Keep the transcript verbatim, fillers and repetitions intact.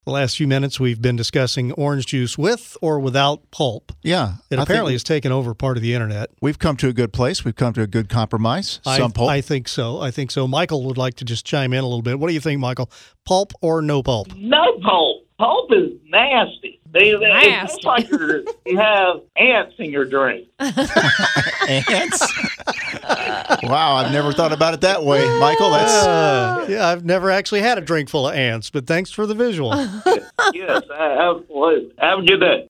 The last few minutes, we've been discussing orange juice with or without pulp. Yeah. It I apparently think has taken over part of the internet. We've come to a good place. We've come to a good compromise. Some I, pulp. I think so. I think so. Michael would like to just chime in a little bit. What do you think, Michael? Pulp or no pulp? No pulp. Pulp is nasty. They, they, Nasty. It's like you're, you have ants in your drink. Ants? Wow, I've never thought about it that way, Michael. That's Uh, yeah, I've never actually had a drink full of ants, but thanks for the visual. Yes. I, I, well, have a good day.